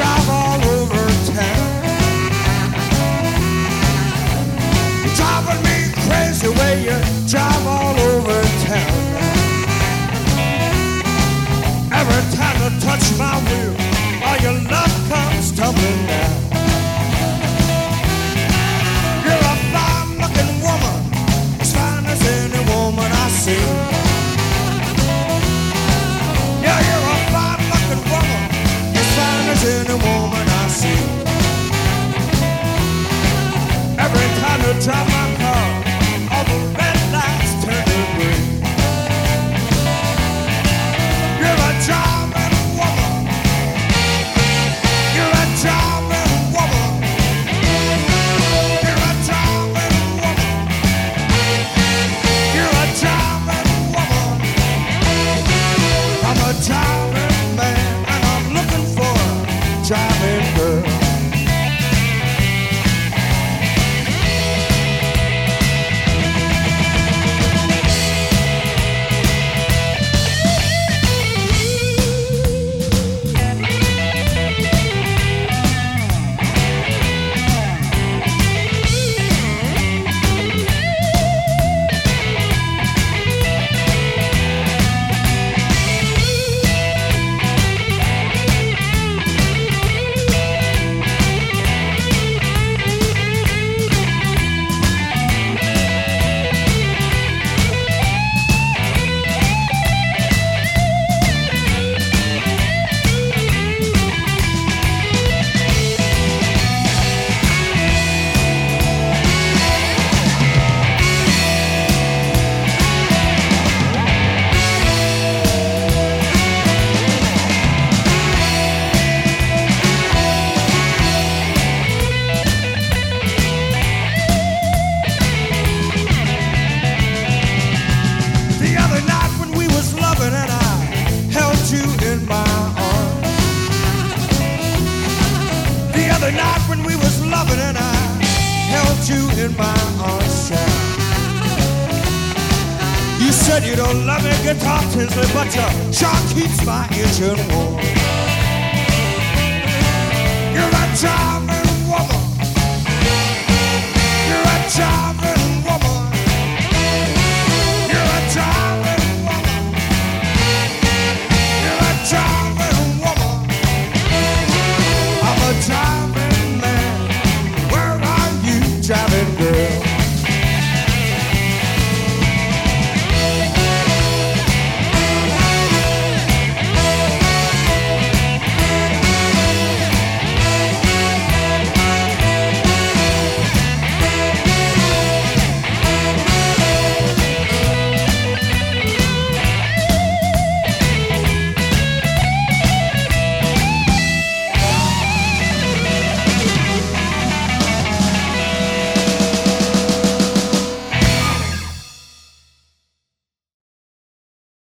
drive all over town. You're driving me crazy way you drive all over town. Every time you touch my wheel, all your love comes tumbling down. You're a fine-looking woman, as fine as any woman I see. Yeah, you're a fine-looking woman, as fine as any woman I see. Every time you drive my car, all the red lights turn to green. You're a driving woman. You're a driving woman. You're a driving woman. You're a driving woman. I'm a driving man, and I'm looking for a driving girl. You don't love me, guitar Tinsley, but your sure keeps my engine warm. You're a driving woman. You're a driving